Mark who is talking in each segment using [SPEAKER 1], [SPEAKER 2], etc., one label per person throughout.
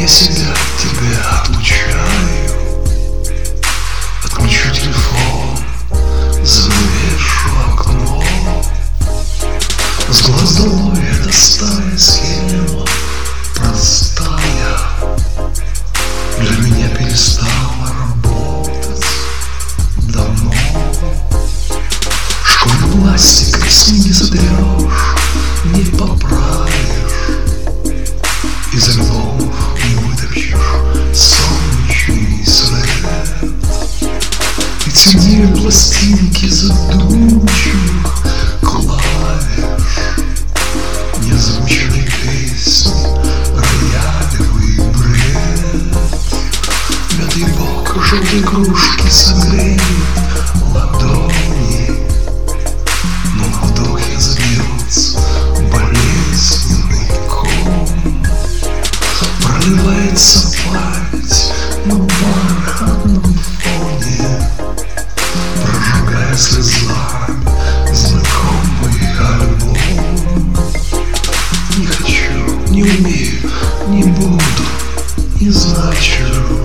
[SPEAKER 1] Я себя от тебя отлучаю, отключу телефон, занавешу окно. С глаз долой эта старая схема, простая, для меня перестала работать давно. Школьный пластик с ним не сотрешь, не поправишь, из альбомов не вытащишь солнечный свет. И темнеют пластинки задумчивых клавиш, неозвученные песни, роялевый бред. Пятый бок желтой кружки согреет ладони, но на вдохе забьется болезненный ком. Проливается память на бархатном фоне, прожигая слезами знакомый альбом. Не хочу, не умею, не буду, не значу.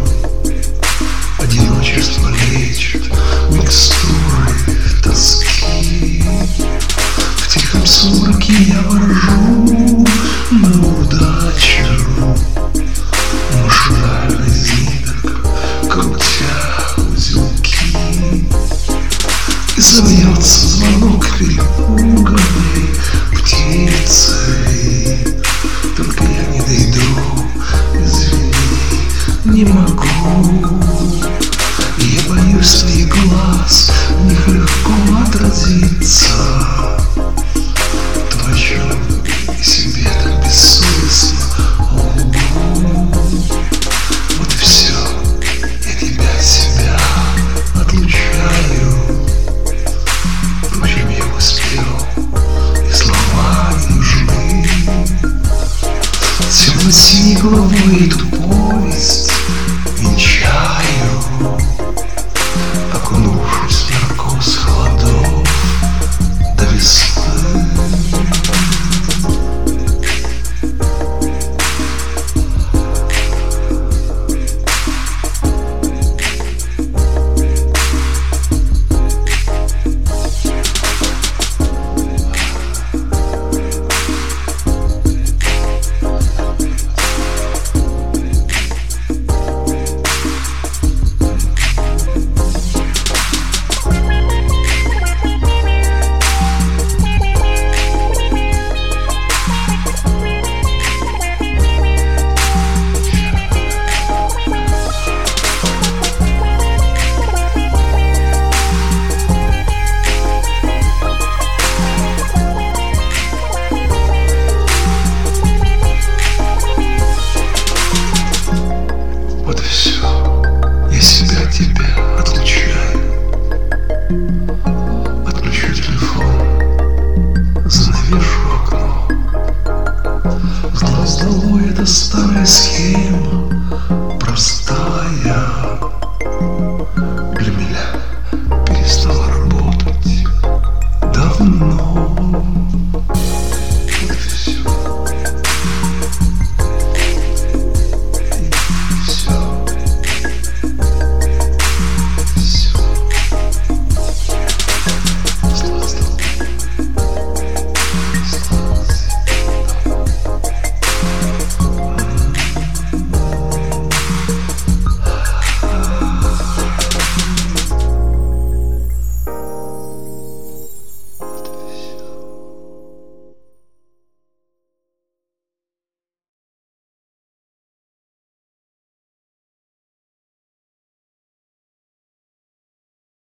[SPEAKER 1] Одиночество лечит микстурой тоски. В тихом сумраке я ворожу на удачу, машинально из ниток крутя узелки. И забьется звонок перепуганной птицей. Только я не дойду, извини, не могу. Я боюсь твоих глаз, в них легко отразиться. То, о чем и себе так бессовестно лгу. Вот и все, я тебя от себя отлучаю. Впрочем, я успел, и слова не нужны. Темно-синей головой идут